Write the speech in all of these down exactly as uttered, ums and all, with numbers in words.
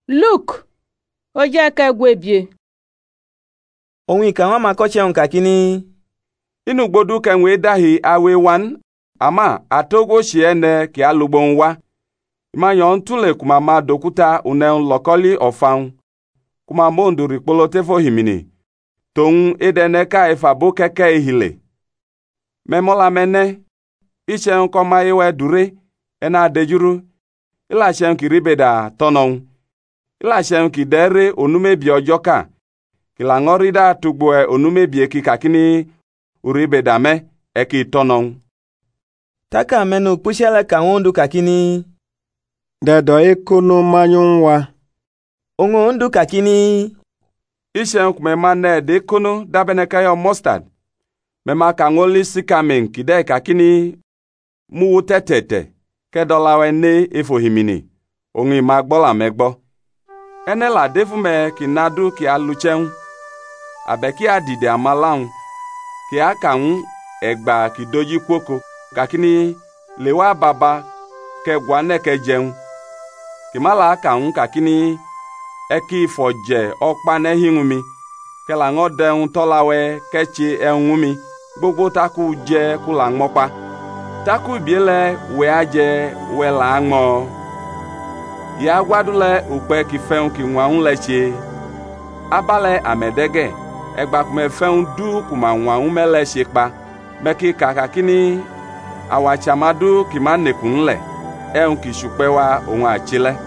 Luke oje ka gwebie. Ohun kan wa makoche on kakini. Inu gbodu kan we dahi awe wan ama atogo shiene ki alugbon wa. Ma yon tule kuma ma dokuta unen lokoli ofan. Kuma mondu rikpolo tefo himini. Ton edene ka efabo keke ehile. Memola mene ishe nkoma iwe dure ena dejuru. Ila shen ki ribeda tonon. Ila shen ki dere onume bi ojoka. Kila ngorida tugboe onume bi eki kakini uribeda me eki tonon. Taka menu pushele kaundu kakini. Dedo ekono manyunwa. Ongo undu kakini. Ishen kumema ne de kono dabene kayo mustard. Mema kangoli sikamen kide kakini mu tetete. Kedolawe ne efo himini. Ongi magbola megbo. Ene la defume ki nadu ki aluchen. Abeki adide amalang. Ki akang egba ki doji kwoko. Kakini lewa baba ke gwane ke jen. Ki mala akang kakini eki foje okpane hingumi. Ke la ngode un tolawe kechi engumi. Gbogbo taku je kula ngmokpa. Taku biele we aje we la ngmo. Ya gwadule ukpe ki feun ki nwaun leche. Abale amedege. Egba kume feun du kuma nwaun mele shekpa. Meki kakakini awachamadu ki manekunle. Eun ki shukpewa onwa achile.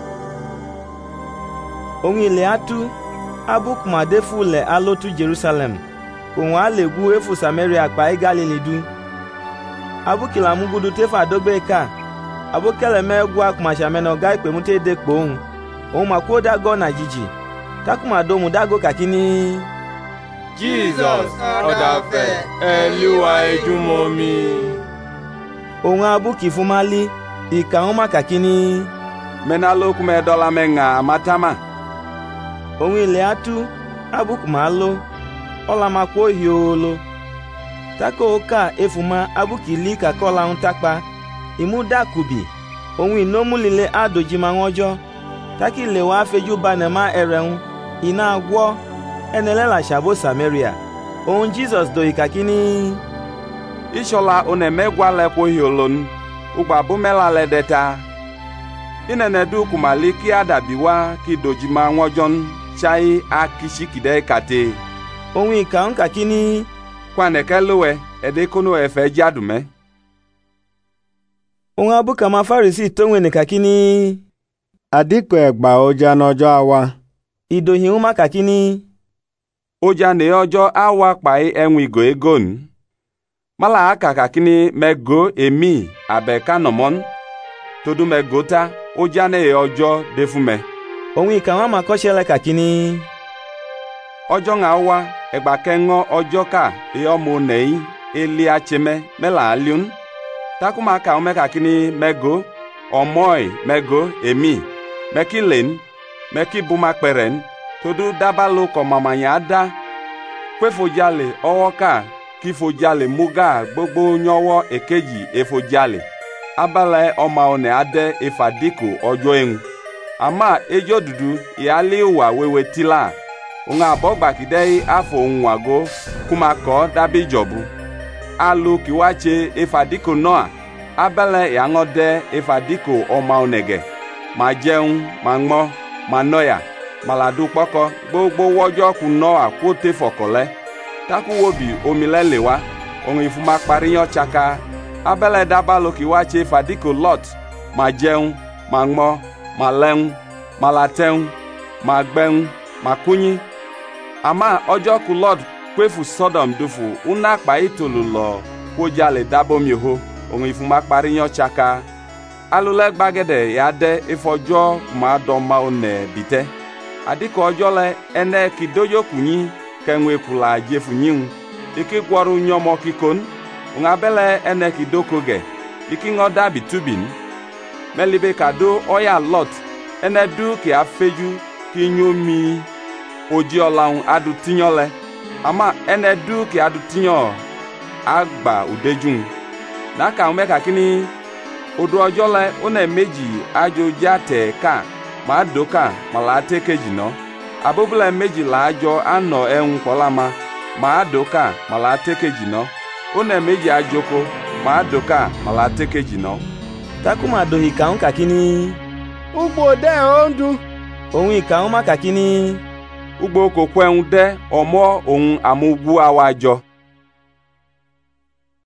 Ongi le atu abu kuma defu le alotu Jerusalem. Kunwa legu efu Samaria pa Galili du. Abu kila mugudu tefa dogbe ka. Abu kele megwa kuma shameno gai pe mute de kpohun. Ohun mako dago na jiji. Takuma domu dago kakini. Jesus odafe Eliwa ejumomi. Ohun abu kifumali ika oma kakini. Menalo kume dola menga amatama. Ohun ile atu abu kuma lo. Ola makwo hiolo. Tako oka efuma abu kili kakola untakpa. Imu dakubi. Ohun inomu lile adojima ngojo. Taki lewa feju banema ereun. Ina agwo. Enelela shabo Samaria. Ohun Jesus do ikakini. Ishola onemegwa lekwo hiolon. Ugba bumela ledeta. Inenedu kumali ki adabiwa ki dojima ngojon. Chai akishikide kate. Ohun ika nkakini. Kwane kelowe edekono efe jadume. Ohun abu kama Farisi tonwe ni kakini. Adiko egba oja nojo awa. Idohi uma kakini. Oja ne ojo awa pai enwigo egon. Mala aka kakini mego emi abeka nomon. Todu megota oja ne ojo defume. Ohun ika wa makoshele kakini. Ojo nga awa egba kengo ojo ka eyomo nei eli acheme mela aliun. Takuma ka ome kakini mego omoy mego emi mekilen meki bumakperen todu dabalo ko mamanya ada kwefojale owoka kifojale muga gbogbo nyowo ekeji efojale abale oma one ade efadiko ojo en ama ejo dudu yali wa wewe tila unga bogba kidei afo unwago kuma ko dabi jobu alu kiwache efadiko noa abele yangode efadiko oma onege ma jeun ma ngmo ma noya maladu poko gbogbo wojo ku noa kote fokole taku wobi omilelewa ohun ifuma pariyan chaka abele dabalo kiwache efadiko lot ma jeun ma ngmo ma leun ma lateun ma gbeun ma kunyi ama ojo ku Lord kwefu Sodom dufu una pa itolu lo ko jale dabo mi ho ohun ifuma pariyan chaka alule gbagede ya de ifojo ma do ma one bite adiko ojo le ene kidojo kunyi kenwe kula jefunyin iki gworu nyomo kikon ngabele ene kidokoge iki ngoda bitubin melibe kado oya Lot ene du ki afeju ki nyomi oji olaun adu tinyole ama ene du ki adu tinyo agba udejun naka umeka kini odu ojole one meji ajo jate ka ma doka ma la tekeji no abobula meji la ajo ano ehun kolama ma doka ma la tekeji no one meji ajoko ma doka ma la tekeji no takuma do hikaun kakini ugbo de ondu ohun hikaun ma kakini ugbo ko kwen de omo ohun amugbu awajo